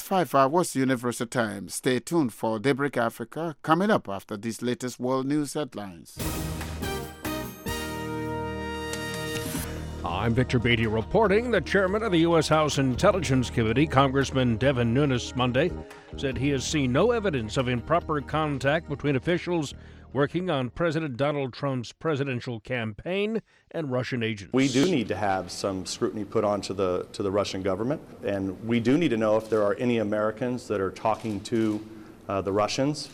6:55 was Universal Time. Stay tuned for Daybreak Africa coming up after these latest world news headlines. I'm Victor Beatty reporting. The chairman of the U.S. House Intelligence Committee, Congressman Devin Nunes, Monday said he has seen no evidence of improper contact between officials working on President Donald Trump's presidential campaign and Russian agents. We do need to have some scrutiny put onto the Russian government, and we do need to know if there are any Americans that are talking to the Russians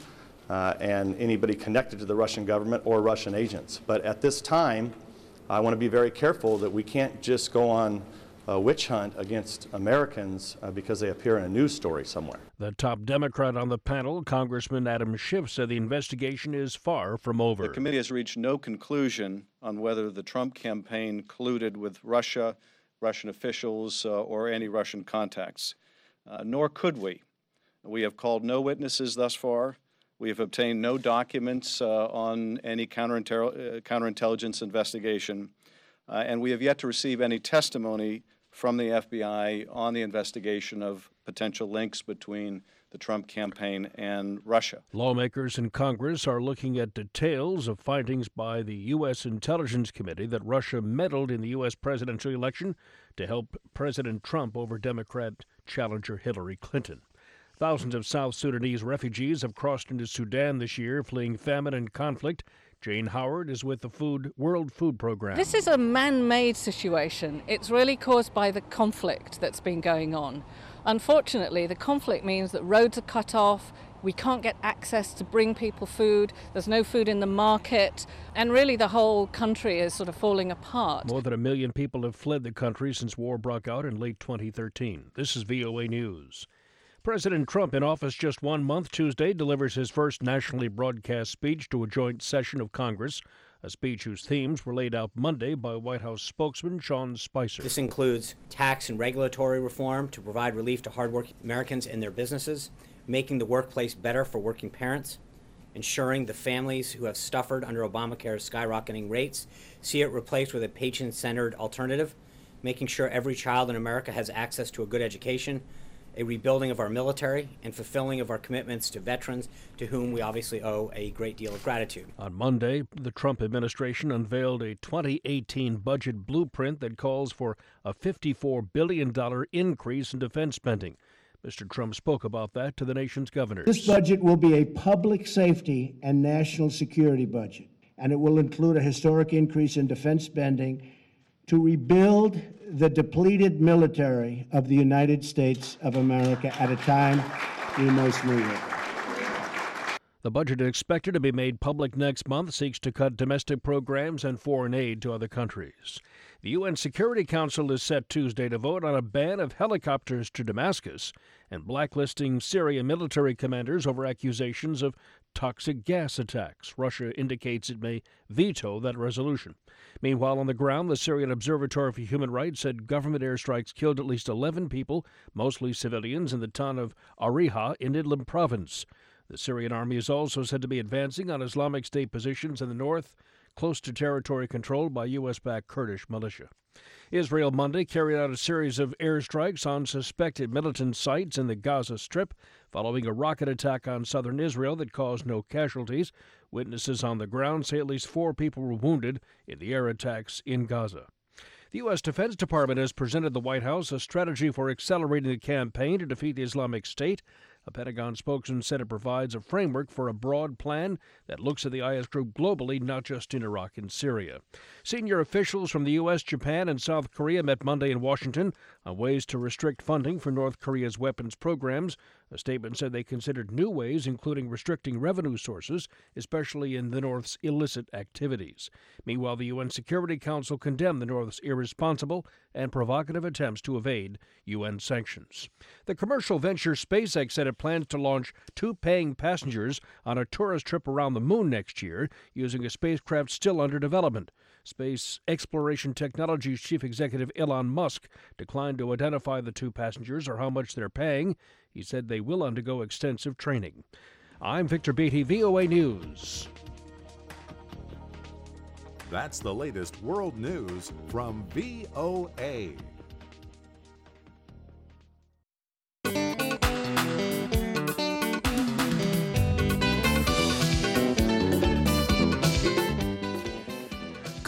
and anybody connected to the Russian government or Russian agents. But at this time, I want to be very careful that we can't just go on a witch hunt against Americans because they appear in a news story somewhere. The top Democrat on the panel, Congressman Adam Schiff, said the investigation is far from over. The committee has reached no conclusion on whether the Trump campaign colluded with Russia, Russian officials, or any Russian contacts, nor could we. We have called no witnesses thus far. We have obtained no documents on any counterintelligence investigation, and we have yet to receive any testimony from the FBI on the investigation of potential links between the Trump campaign and Russia. Lawmakers in Congress are looking at details of findings by the U.S. Intelligence Committee that Russia meddled in the U.S. presidential election to help President Trump over Democrat challenger Hillary Clinton. Thousands of South Sudanese refugees have crossed into Sudan this year, fleeing famine and conflict. Jane Howard is with the World Food Program. This is a man-made situation. It's really caused by the conflict that's been going on. Unfortunately, the conflict means that roads are cut off, we can't get access to bring people food, there's no food in the market, and really the whole country is sort of falling apart. More than 1 million people have fled the country since war broke out in late 2013. This is VOA News. President Trump, in office just 1 month, Tuesday delivers his first nationally broadcast speech to a joint session of Congress, a speech whose themes were laid out Monday by White House spokesman Sean Spicer. This includes tax and regulatory reform to provide relief to hardworking Americans and their businesses, making the workplace better for working parents, ensuring the families who have suffered under Obamacare's skyrocketing rates see it replaced with a patient-centered alternative, making sure every child in America has access to a good education, a rebuilding of our military, and fulfilling of our commitments to veterans, to whom we obviously owe a great deal of gratitude. On Monday, the Trump administration unveiled a 2018 budget blueprint that calls for a $54 billion increase in defense spending. Mr. Trump spoke about that to the nation's governors. This budget will be a public safety and national security budget, and it will include a historic increase in defense spending to rebuild the depleted military of the United States of America at a time we most need it. The budget expected to be made public next month seeks to cut domestic programs and foreign aid to other countries. The UN Security Council is set Tuesday to vote on a ban of helicopters to Damascus and blacklisting Syrian military commanders over accusations of toxic gas attacks. Russia indicates it may veto that resolution. Meanwhile, on the ground, the Syrian Observatory for Human Rights said government airstrikes killed at least 11 people, mostly civilians, in the town of Ariha in Idlib province. The Syrian army is also said to be advancing on Islamic State positions in the north, close to territory controlled by U.S.-backed Kurdish militia. Israel Monday carried out a series of airstrikes on suspected militant sites in the Gaza Strip following a rocket attack on southern Israel that caused no casualties. Witnesses on the ground say at least 4 people were wounded in the air attacks in Gaza. The U.S. Defense Department has presented the White House a strategy for accelerating the campaign to defeat the Islamic State. A Pentagon spokesman said it provides a framework for a broad plan that looks at the IS group globally, not just in Iraq and Syria. Senior officials from the U.S., Japan, and South Korea met Monday in Washington on ways to restrict funding for North Korea's weapons programs. A statement said they considered new ways, including restricting revenue sources, especially in the North's illicit activities. Meanwhile, the UN Security Council condemned the North's irresponsible and provocative attempts to evade UN sanctions. The commercial venture SpaceX said it plans to launch 2 paying passengers on a tourist trip around the moon next year using a spacecraft still under development. Space Exploration Technologies Chief Executive Elon Musk declined to identify the 2 passengers or how much they're paying. He said they will undergo extensive training. I'm Victor Beatty, VOA News. That's the latest world news from VOA.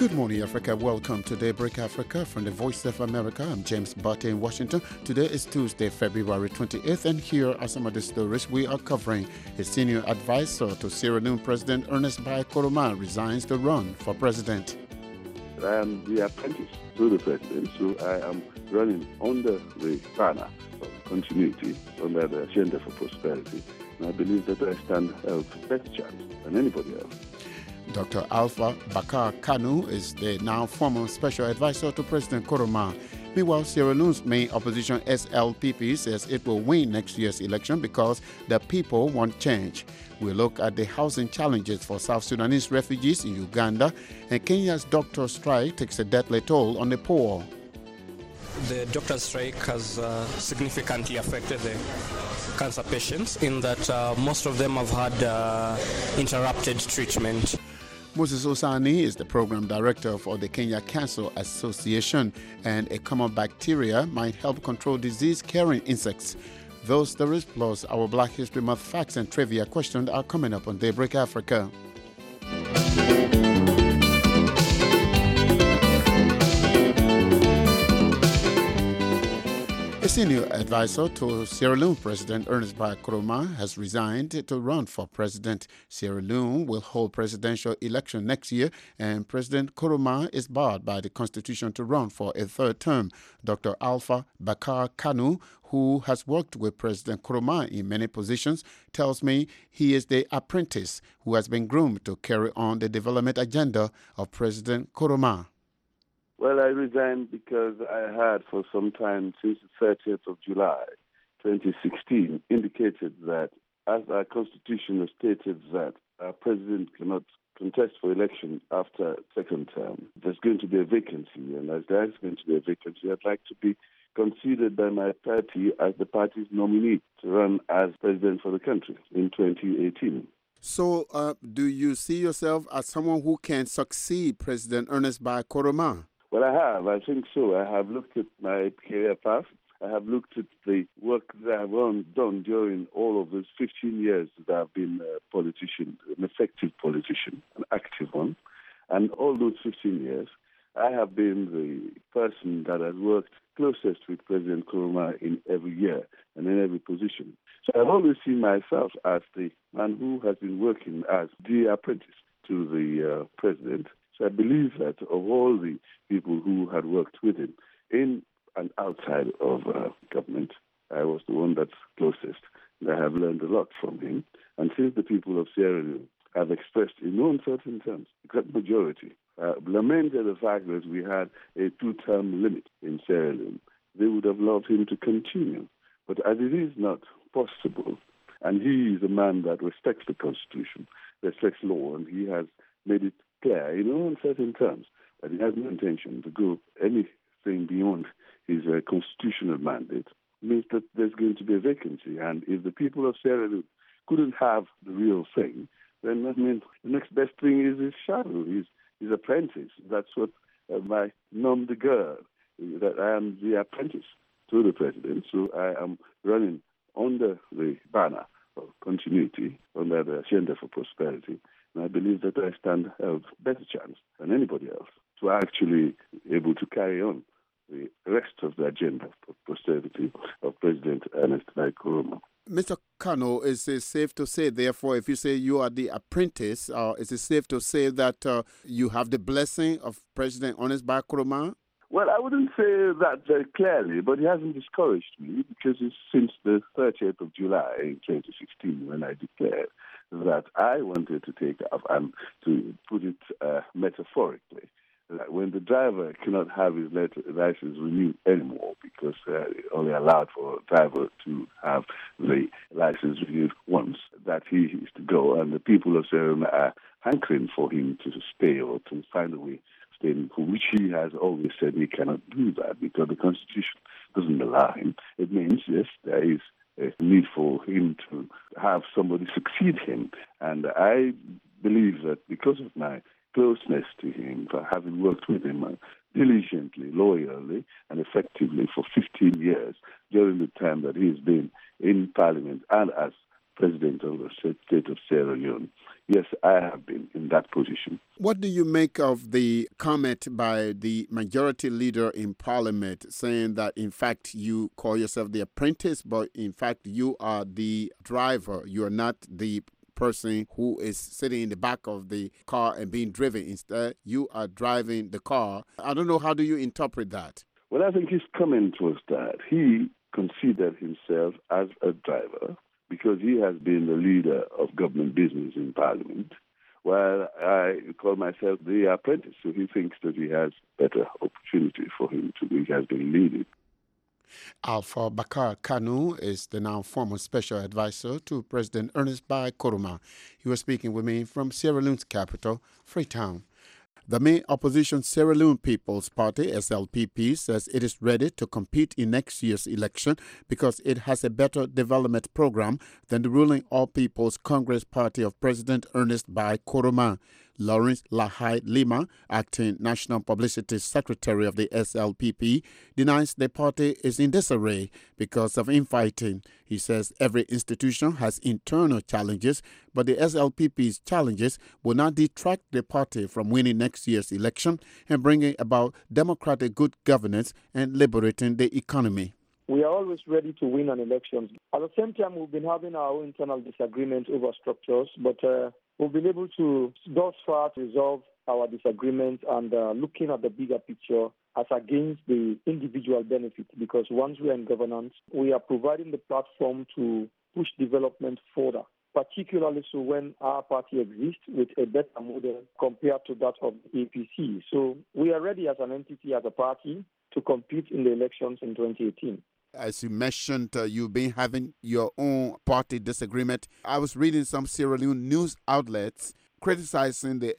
Good morning, Africa. Welcome to Daybreak Africa from the Voice of America. I'm James Butte in Washington. Today is Tuesday, February 28th, and here are some of the stories we are covering. A senior advisor to Sierra Leone President Ernest Bai Koroma resigns to run for president. I am the apprentice to the president, so I am running under the banner of continuity, under the agenda for prosperity. And I believe that I stand a better chance than anybody else. Dr. Alpha Bakar Kanu is the now former special advisor to President Koroma. Meanwhile, Sierra Leone's main opposition, SLPP, says it will win next year's election because the people want change. We'll look at the housing challenges for South Sudanese refugees in Uganda, and Kenya's doctor strike takes a deadly toll on the poor. The doctor's strike has significantly affected the cancer patients in that most of them have had interrupted treatment. Moses Osani is the program director for the Kenya Cancer Association, and a common bacteria might help control disease-carrying insects. Those stories plus our Black History Month facts and trivia questions are coming up on Daybreak Africa. A senior advisor to Sierra Leone President Ernest Bai Koroma has resigned to run for president. Sierra Leone will hold presidential election next year, and President Koroma is barred by the constitution to run for a third term. Dr. Alpha Bakar Kanu, who has worked with President Koroma in many positions, tells me he is the apprentice who has been groomed to carry on the development agenda of President Koroma. Well, I resigned because I had for some time, since the 30th of July, 2016, indicated that as our constitution has stated that our president cannot contest for election after second term, there's going to be a vacancy. And as there's going to be a vacancy, I'd like to be considered by my party as the party's nominee to run as president for the country in 2018. So do you see yourself as someone who can succeed President Ernest Bai Koroma? Well, I have. I think so. I have looked at my career path. I have looked at the work that I have done during all of those 15 years that I've been a politician, an effective politician, an active one. And all those 15 years, I have been the person that has worked closest with President Koroma in every year and in every position. So I've always seen myself as the man who has been working as the apprentice to the president. So I believe that of all the people who had worked with him in and outside of government, I was the one that's closest. And I have learned a lot from him. And since the people of Sierra Leone have expressed in no uncertain terms, a great majority, lamented the fact that we had a two-term limit in Sierra Leone, they would have loved him to continue. But as it is not possible, and he is a man that respects the Constitution, respects law, and he has made it clear in no uncertain terms that he has no intention to go anything beyond his constitutional mandate, means that there's going to be a vacancy. And if the people of Sierra Leone couldn't have the real thing, then that means the next best thing is his shadow, his apprentice. That's what my nom de guerre, that I am the apprentice to the president. So I am running under the banner of continuity, under the agenda for prosperity. And I believe that I stand a better chance than anybody else to actually able to carry on the rest of the agenda for prosperity of President Ernest Bai Koroma. Mr. Kano, is it safe to say, therefore, if you say you are the apprentice, is it safe to say that you have the blessing of President Ernest Bai Koroma? Well, I wouldn't say that very clearly, but he hasn't discouraged me because it's since the 30th of July in 2016 when I declared that I wanted to take off, and to put it metaphorically, that when the driver cannot have his license renewed anymore because only allowed for a driver to have the license renewed once, that he is to go, and the people of Sierra Leone are hankering for him to stay or to find a way for which he has always said he cannot do that because the Constitution doesn't allow him. It means, yes, there is a need for him to have somebody succeed him. And I believe that because of my closeness to him, for having worked with him diligently, loyally, and effectively for 15 years during the time that he has been in Parliament and as President of the State of Sierra Leone, Yes, I have been in that position. What do you make of the comment by the majority leader in Parliament saying that, in fact, you call yourself the apprentice, but in fact, you are the driver? You are not the person who is sitting in the back of the car and being driven. Instead, you are driving the car. I don't know, how do you interpret that? Well, I think his comment was that he considered himself as a driver because he has been the leader of government business in Parliament, while I call myself the apprentice. So he thinks that he has better opportunity for him to be, he has been leading. Alpha Bakar Kanu is the now former special advisor to President Ernest Bai Koroma. He was speaking with me from Sierra Leone's capital, Freetown. The main opposition Sierra Leone People's Party, SLPP, says it is ready to compete in next year's election because it has a better development program than the ruling All People's Congress Party of President Ernest Bai Koroma. Lawrence Lahai Lima, acting National Publicity Secretary of the SLPP, denies the party is in disarray because of infighting. He says every institution has internal challenges, but the SLPP's challenges will not detract the party from winning next year's election and bringing about democratic good governance and liberating the economy. We are always ready to win an election. At the same time, we've been having our own internal disagreements over structures, but we've been able to, thus far, resolve our disagreements and looking at the bigger picture as against the individual benefit, because once we are in governance, we are providing the platform to push development further, particularly so when our party exists with a better model compared to that of the APC. So we are ready as an entity, as a party, to compete in the elections in 2018. As you mentioned, you've been having your own party disagreement. I was reading some Sierra Leone news outlets criticizing the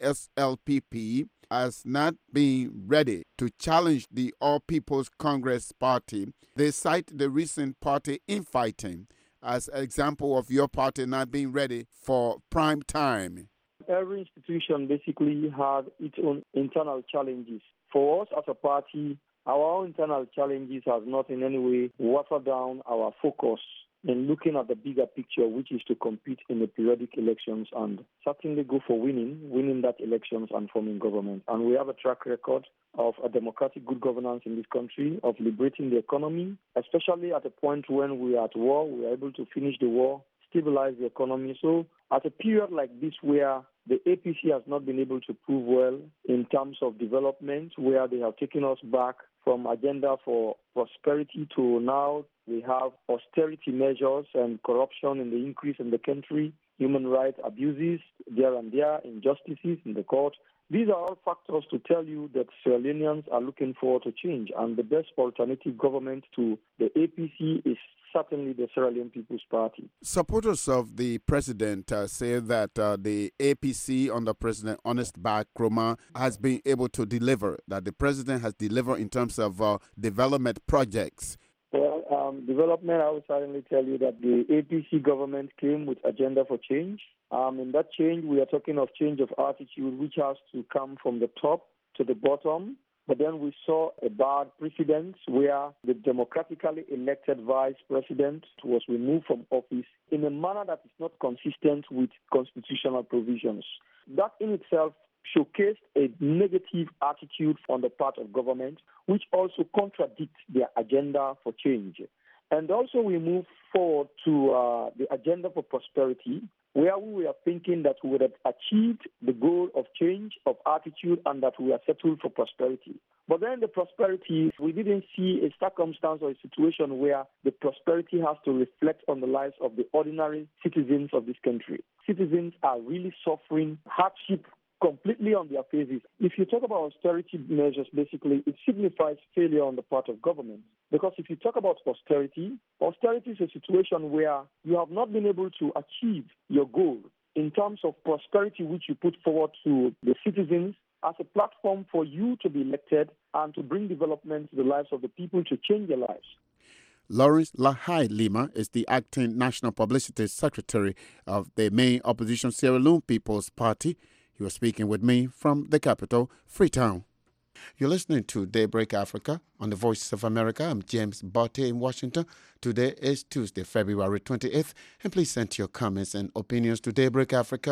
SLPP as not being ready to challenge the All People's Congress Party. They cite the recent party infighting as an example of your party not being ready for prime time. Every institution basically has its own internal challenges. For us as a party, our own internal challenges have not in any way watered down our focus in looking at the bigger picture, which is to compete in the periodic elections and certainly go for winning that elections and forming government. And we have a track record of a democratic good governance in this country, of liberating the economy, especially at a point when we are at war, we are able to finish the war, stabilize the economy. So at a period like this where the APC has not been able to prove well in terms of development, where they have taken us back from agenda for prosperity to now we have austerity measures and corruption in the increase in the country, human rights abuses there and there, injustices in the court. These are all factors to tell you that Sierra Leoneans are looking forward to change, and the best alternative government to the APC is certainly the Sierra Leone People's Party. Supporters of the president say that the APC under President Ernest Bai Koroma has been able to deliver, that the president has delivered in terms of development projects. Well, development, I will certainly tell you that the APC government came with agenda for change. In that change, we are talking of change of attitude, which has to come from the top to the bottom. But then we saw a bad precedent where the democratically elected vice president was removed from office in a manner that is not consistent with constitutional provisions. That in itself showcased a negative attitude on the part of government, which also contradicts their agenda for change. And also we move forward to the agenda for prosperity, where we were thinking that we would have achieved the goal of change of attitude and that we are settled for prosperity. But then the prosperity, we didn't see a circumstance or a situation where the prosperity has to reflect on the lives of the ordinary citizens of this country. Citizens are really suffering hardship completely on their faces. If you talk about austerity measures, basically, it signifies failure on the part of government. Because if you talk about austerity is a situation where you have not been able to achieve your goal in terms of prosperity, which you put forward to the citizens as a platform for you to be elected and to bring development to the lives of the people, to change their lives. Lawrence Lahai Lima is the acting National Publicity Secretary of the main opposition Sierra Leone People's Party. He was speaking with me from the capital, Freetown. You're listening to Daybreak Africa on the Voice of America. I'm James Botte in Washington. Today is Tuesday, February 28th. And please send your comments and opinions to Daybreak Africa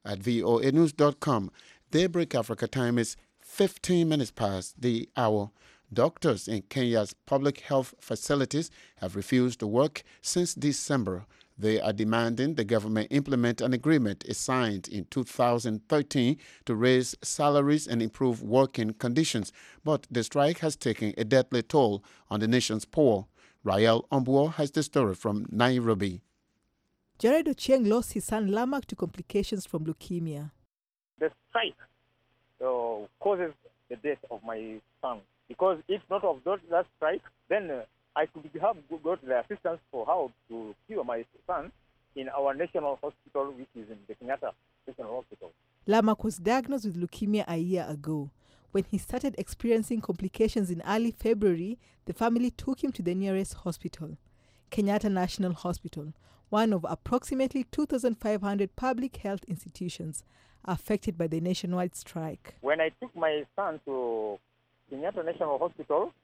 at voanews.com. Daybreak Africa time is 15 minutes past the hour. Doctors in Kenya's public health facilities have refused to work since December. They are demanding the government implement an agreement it signed in 2013 to raise salaries and improve working conditions. But the strike has taken a deadly toll on the nation's poor. Rael Ombuo has the story from Nairobi. Jared Ochieng lost his son Lamak to complications from leukemia. The strike causes the death of my son. Because if not of that strike, then I could have got the assistance for how to cure my son in our national hospital, which is in the Kenyatta National Hospital. Lamak was diagnosed with leukemia a year ago. When he started experiencing complications in early February, the family took him to the nearest hospital, Kenyatta National Hospital, one of approximately 2,500 public health institutions affected by the nationwide strike. When I took my son to Kenyatta National Hospital,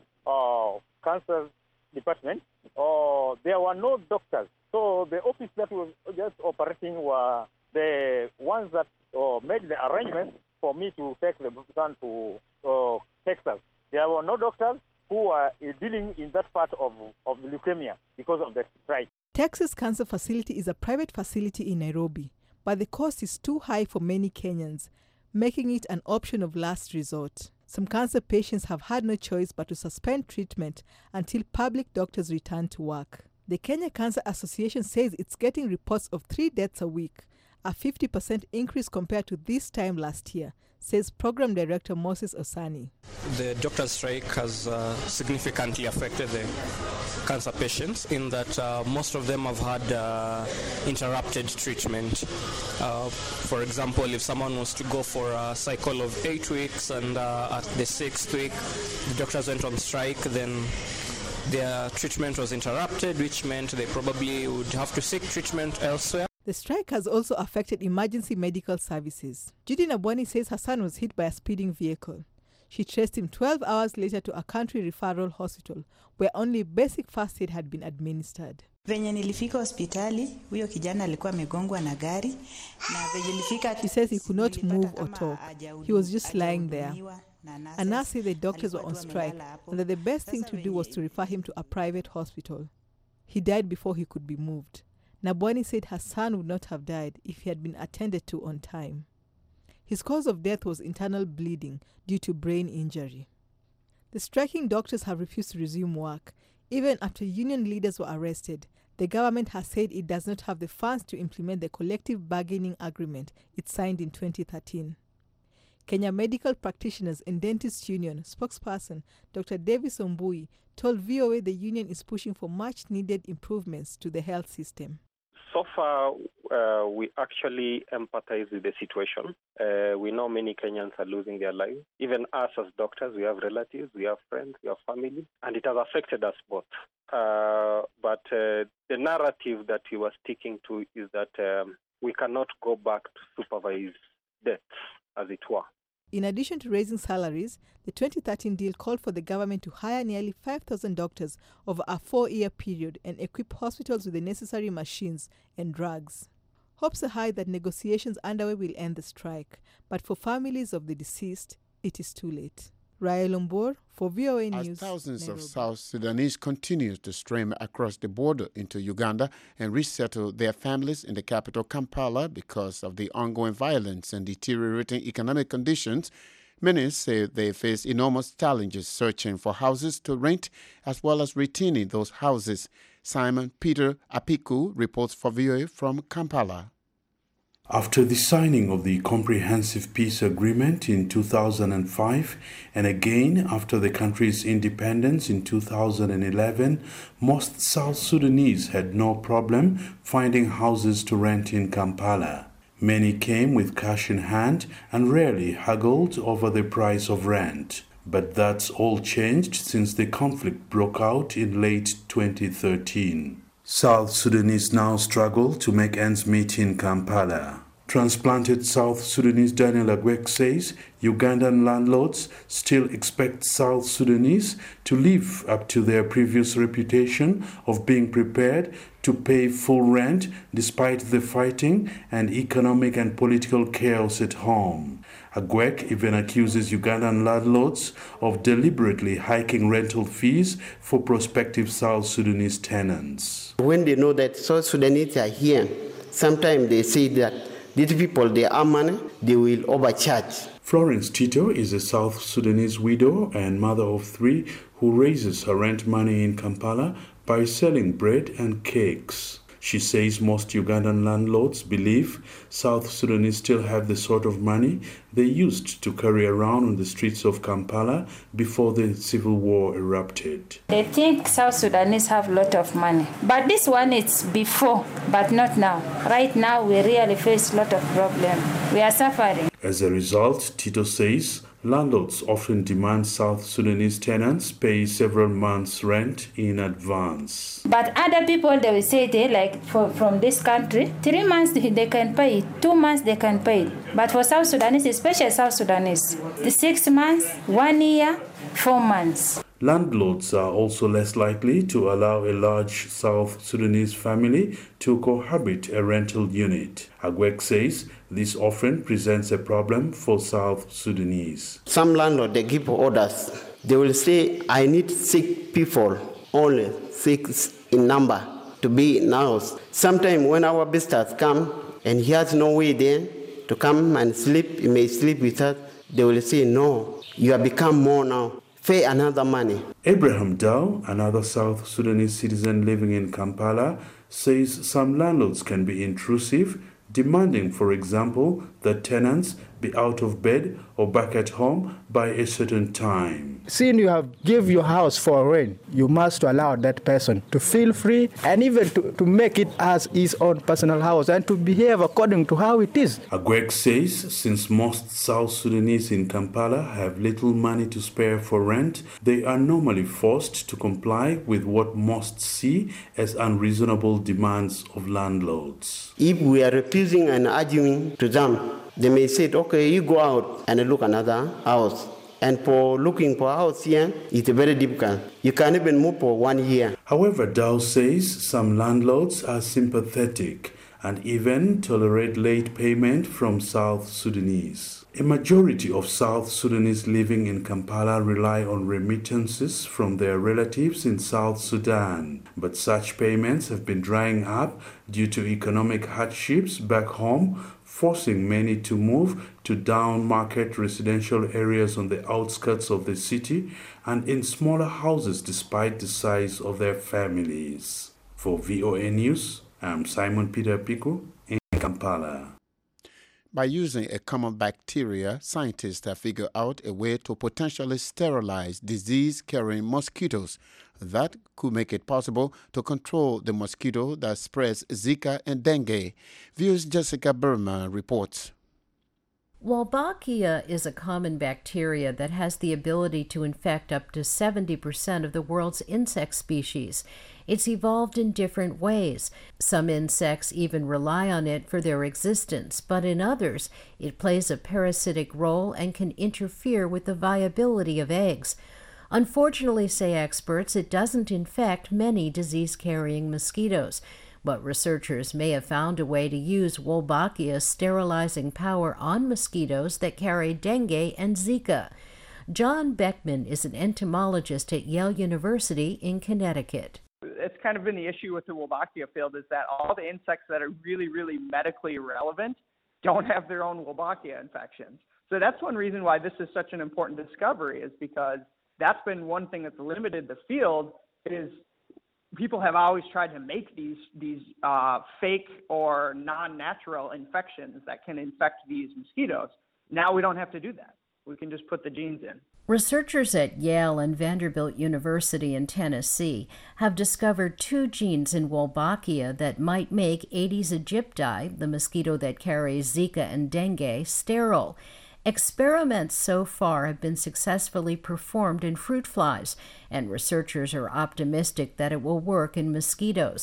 cancer department, there were no doctors. So the office that was just operating were the ones that made the arrangements for me to take the son to Texas. There were no doctors who were dealing in that part of leukemia because of the strike. Texas Cancer Facility is a private facility in Nairobi, but the cost is too high for many Kenyans, making it an option of last resort. Some cancer patients have had no choice but to suspend treatment until public doctors return to work. The Kenya Cancer Association says it's getting reports of 3 deaths a week, a 50% increase compared to this time last year, says Program Director Moses Osani. The doctor's strike has significantly affected the cancer patients in that most of them have had interrupted treatment. For example, if someone was to go for a cycle of 8 weeks and at the 6th week the doctors went on strike, then their treatment was interrupted, which meant they probably would have to seek treatment elsewhere. The strike has also affected emergency medical services. Judy Nabwani says her son was hit by a speeding vehicle. She traced him 12 hours later to a country referral hospital where only basic first aid had been administered. Venye nilifika hospitali, huyo kijana alikuwa amegongwa na gari na venye nilifika. She says he could not move or talk. He was just lying there. A nurse said the doctors were on strike and that the best thing to do was to refer him to a private hospital. He died before he could be moved. Nabwani said her son would not have died if he had been attended to on time. His cause of death was internal bleeding due to brain injury. The striking doctors have refused to resume work. Even after union leaders were arrested, the government has said it does not have the funds to implement the collective bargaining agreement it signed in 2013. Kenya Medical Practitioners and Dentists Union spokesperson Dr. Davis Ombui told VOA the union is pushing for much-needed improvements to the health system. So far, we actually empathize with the situation. We know many Kenyans are losing their lives. Even us as doctors, we have relatives, we have friends, we have family, and it has affected us both. But the narrative that we were sticking to is that we cannot go back to supervise deaths, as it were. In addition to raising salaries, the 2013 deal called for the government to hire nearly 5,000 doctors over a 4-year period and equip hospitals with the necessary machines and drugs. Hopes are high that negotiations underway will end the strike, but for families of the deceased, it is too late. Rael Ombor for VOA News. As thousands Nairobi. of South Sudanese continue to stream across the border into Uganda and resettle their families in the capital Kampala because of the ongoing violence and deteriorating economic conditions, many say they face enormous challenges searching for houses to rent as well as retaining those houses. Simon Peter Apiku reports for VOA from Kampala. After the signing of the Comprehensive Peace Agreement in 2005 and again after the country's independence in 2011, most South Sudanese had no problem finding houses to rent in Kampala. Many came with cash in hand and rarely haggled over the price of rent. But that's all changed since the conflict broke out in late 2013. South Sudanese now struggle to make ends meet in Kampala. Transplanted South Sudanese Daniel Agwek says Ugandan landlords still expect South Sudanese to live up to their previous reputation of being prepared to pay full rent despite the fighting and economic and political chaos at home. Agwek even accuses Ugandan landlords of deliberately hiking rental fees for prospective South Sudanese tenants. When they know that South Sudanese are here, sometimes they say that these people, they are money, they will overcharge. Florence Tito is a South Sudanese widow and mother of 3 who raises her rent money in Kampala by selling bread and cakes. She says most Ugandan landlords believe South Sudanese still have the sort of money they used to carry around on the streets of Kampala before the civil war erupted. They think South Sudanese have a lot of money. But this one is before, but not now. Right now, we really face a lot of problems. We are suffering. As a result, Tito says, landlords often demand South Sudanese tenants pay several months' rent in advance. But other people, they will say from this country, 3 months they can pay, 2 months they can pay. But for South Sudanese, especially South Sudanese, the 6 months, 1 year, 4 months. Landlords are also less likely to allow a large South Sudanese family to cohabit a rental unit. Agwek says this often presents a problem for South Sudanese. Some landlords, they give orders. They will say, I need 6 people, only 6 in number, to be in the house. Sometimes when our visitors come and he has no way there to come and sleep, he may sleep with us, they will say, no, you have become more now. Pay another money. Abraham Dow, another South Sudanese citizen living in Kampala, says some landlords can be intrusive, demanding, for example, that tenants be out of bed or back at home by a certain time. Since you have give your house for rent, you must allow that person to feel free and even to make it as his own personal house and to behave according to how it is. Agwek says since most South Sudanese in Kampala have little money to spare for rent, they are normally forced to comply with what most see as unreasonable demands of landlords. If we are refusing and arguing to them, they may say, okay, you go out and look another house. And for looking for a house here, it's very difficult. You can't even move for 1 year. However, Dow says some landlords are sympathetic and even tolerate late payment from South Sudanese. A majority of South Sudanese living in Kampala rely on remittances from their relatives in South Sudan, but such payments have been drying up due to economic hardships back home, forcing many to move to down-market residential areas on the outskirts of the city and in smaller houses despite the size of their families. For VOA News, I'm Simon Peter Piku in Kampala. By using a common bacteria, scientists have figured out a way to potentially sterilize disease-carrying mosquitoes that could make it possible to control the mosquito that spreads Zika and dengue. Views Jessica Berman reports. Wolbachia is a common bacteria that has the ability to infect up to 70% of the world's insect species. It's evolved in different ways. Some insects even rely on it for their existence, but in others, it plays a parasitic role and can interfere with the viability of eggs. Unfortunately, say experts, it doesn't infect many disease-carrying mosquitoes. But researchers may have found a way to use Wolbachia's sterilizing power on mosquitoes that carry dengue and Zika. John Beckman is an entomologist at Yale University in Connecticut. It's kind of been the issue with the Wolbachia field is that all the insects that are really, really medically relevant don't have their own Wolbachia infections. So that's one reason why this is such an important discovery, is because that's been one thing that's limited the field. Is people have always tried to make these fake or non-natural infections that can infect these mosquitoes. Now we don't have to do that. We can just put the genes in. Researchers at Yale and Vanderbilt University in Tennessee have discovered 2 genes in Wolbachia that might make Aedes aegypti, the mosquito that carries Zika and dengue, sterile. Experiments so far have been successfully performed in fruit flies, and researchers are optimistic that it will work in mosquitoes.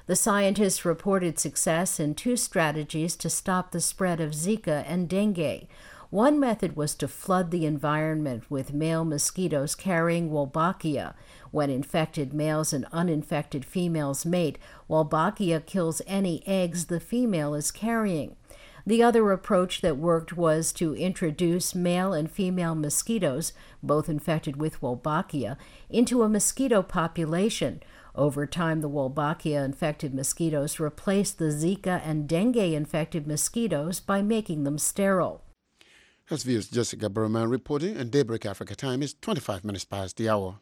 The scientists reported success in 2 strategies to stop the spread of Zika and dengue. One method was to flood the environment with male mosquitoes carrying Wolbachia. When infected males and uninfected females mate, Wolbachia kills any eggs the female is carrying. The other approach that worked was to introduce male and female mosquitoes, both infected with Wolbachia, into a mosquito population. Over time, the Wolbachia-infected mosquitoes replaced the Zika and dengue-infected mosquitoes by making them sterile. SVU's Jessica Berman reporting, and Daybreak Africa time is 25 minutes past the hour.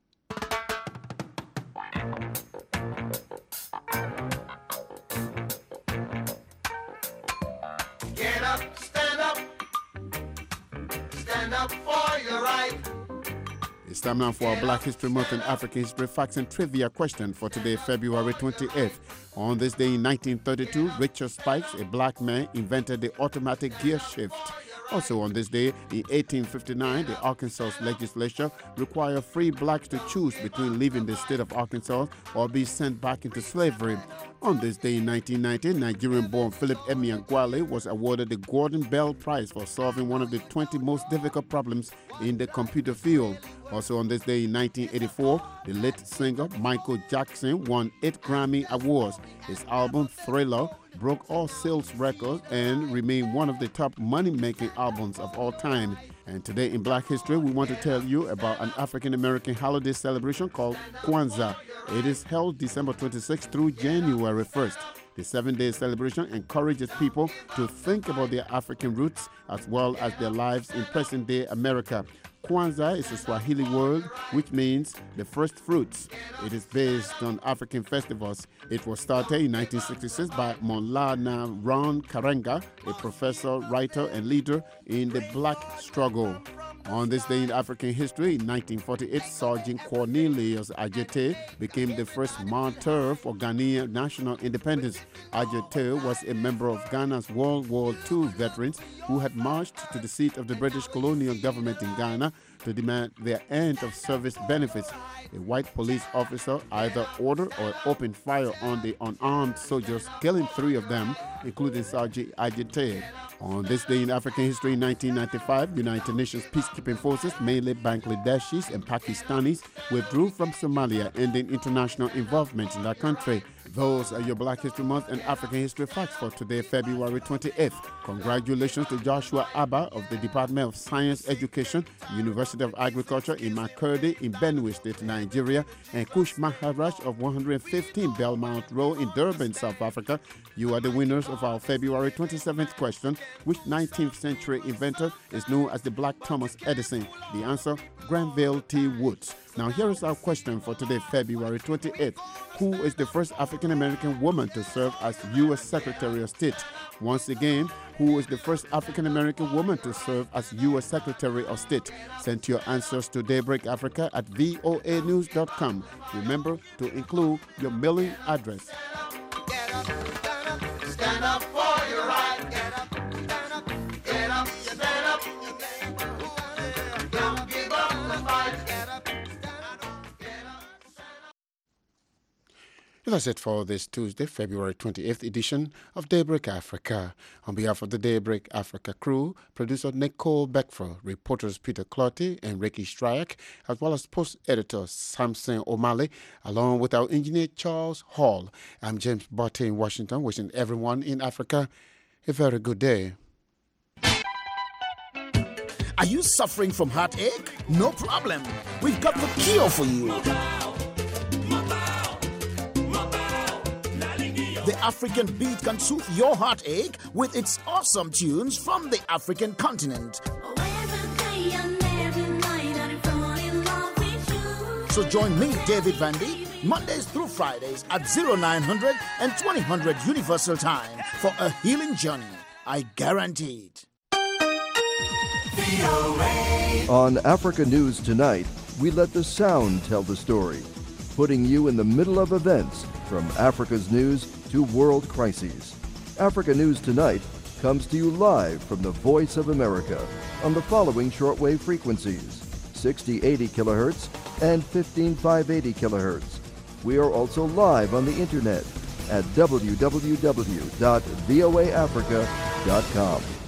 Get up, stand up. Stand up for your right. It's time now for our Black History Month and African History Facts and Trivia question for today, February 28th. On this day in 1932, Richard Spikes, a black man, invented the automatic gear shift. Also on this day, in 1859, the Arkansas legislature required free blacks to choose between leaving the state of Arkansas or be sent back into slavery. On this day in 1990, Nigerian-born Philip Emeagwali was awarded the Gordon Bell Prize for solving one of the 20 most difficult problems in the computer field. Also on this day in 1984, the late singer Michael Jackson won 8 Grammy Awards. His album Thriller broke all sales records and remained one of the top money-making albums of all time. And today in Black History, we want to tell you about an African-American holiday celebration called Kwanzaa. It is held December 26th through January 1st. The 7-day celebration encourages people to think about their African roots as well as their lives in present-day America. Kwanzaa is a Swahili word which means the first fruits. It is based on African festivals. It was started in 1966 by Maulana Ron Karenga, a professor, writer, and leader in the black struggle. On this day in African history, in 1948, Sergeant Cornelius Adjette became the first martyr for Ghanaian national independence. Adjette was a member of Ghana's World War II veterans who had marched to the seat of the British colonial government in Ghana to demand their end of service benefits. A white police officer either ordered or opened fire on the unarmed soldiers, killing 3 of them, including Sergeant Adjette. On this day in African history in 1995, United Nations peacekeeping forces, mainly Bangladeshis and Pakistanis, withdrew from Somalia, ending international involvement in that country. Those are your Black History Month and African History Facts for today, February 28th. Congratulations to Joshua Abba of the Department of Science Education, University of Agriculture in Makurdi in Benue State, Nigeria, and Kush Maharaj of 115 Belmont Road in Durban, South Africa. You are the winners of our February 27th question. Which 19th century inventor is known as the Black Thomas Edison? The answer, Granville T. Woods. Now here is our question for today, February 28th. Who is the first African-American woman to serve as U.S. Secretary of State? Once again, who is the first African-American woman to serve as U.S. Secretary of State? Send your answers to Daybreak Africa at voanews.com. Remember to include your mailing address. Stand up for your right. Get up, stand up, get up, stand up. Don't give up the fight. Get up, stand up, get up. That's it for this Tuesday, February 28th edition of Daybreak Africa. On behalf of the Daybreak Africa crew, producer Nicole Beckford, reporters Peter Clotty and Ricky Stryak, as well as post-editor Samson O'Malley, along with our engineer Charles Hall. I'm James Botte in Washington, wishing everyone in Africa a very good day. Are you suffering from heartache? No problem. We've got the cure for you. The African Beat can soothe your heartache with its awesome tunes from the African continent. So join me, David Vandy, Mondays through Fridays at 0900 and 2000 Universal Time for a healing journey. I guarantee it. On Africa News Tonight, we let the sound tell the story, putting you in the middle of events from Africa's news to world crises. Africa News Tonight comes to you live from the Voice of America on the following shortwave frequencies: 6080 kilohertz and 15580 kilohertz. We are also live on the internet at www.voaafrica.com.